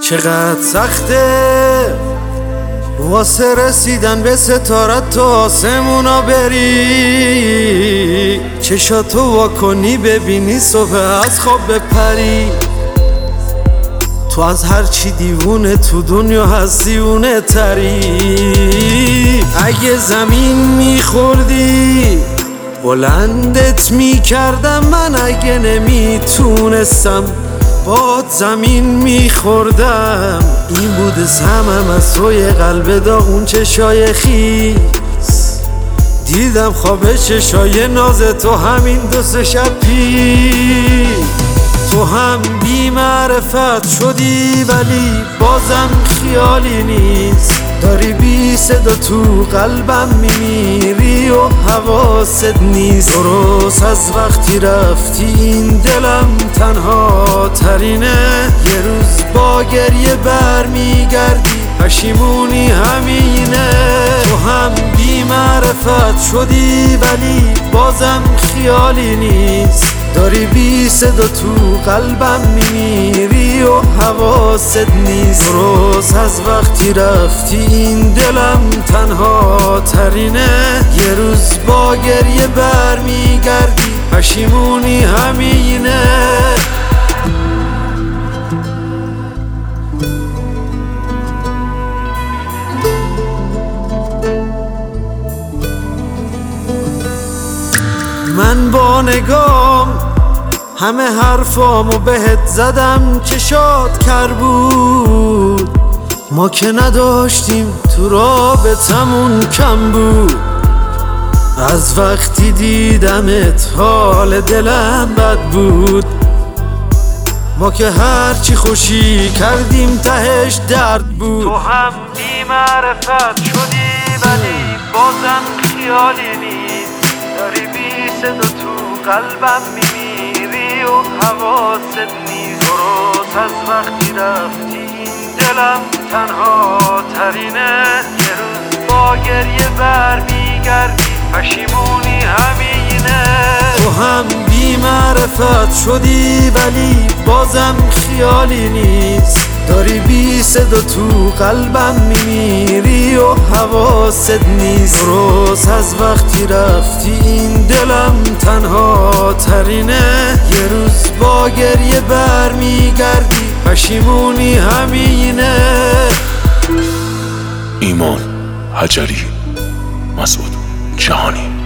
چقدر سخته واسه رسیدن به ستارت تو آسمونا بری، چشاتو واکنی ببینی صبح از خواب بپری. تو از هرچی دیوونه تو دنیا هستیونه تری. اگه زمین میخوردی بلندت میکردم من، اگه نمیتونستم باد زمین میخوردم. این بوده سمم از توی قلب داغون چشای خیس، دیدم خواب چشای ناز تو همین 2-3 شب پیش. تو هم بی معرفت شدی ولی بازم خیالی نیست، داری بی صدا تو قلبم میمیری و حواست نیست. درست از وقتی رفتی این دلم تنها ترینه، یه روز با گریه برمیگردی پشیمونی همینه. تو هم بی معرفت شدی ولی بازم خیالی نیست، داری بی صدا تو قلبم میمیری و حواست نیست. درست از وقتی رفتی این دلم تنها ترینه، یه روز با گریه برمیگردی پشیمونی همینه. من با نگام همه حرفامو بهت زدم، چشات کر بود. ما که نداشتیم تو رابطمون کم بود. از وقتی دیدمت حال دلم بد بود. ما که هرچی خوشی کردیم تهش درد بود. تو هم بی معرفت شدی ولی بازم خیالی نیست، داری بی صدا تو قلبم میمیری و حواست نیست. درست از وقتی رفتی این دلم تنها ترینه، یه روز با گریه برمیگردی پشیمونی همینه. تو هم بی معرفت شدی ولی بازم خیالی نیست، داری بی صدا تو قلبم میمیری و حواست نیست. درست از وقتی رفتی این دلم تنها ترینه، یه روز با گریه برمیگردی پشیمونی همینه. ایمان حجری، مسعود جهانی.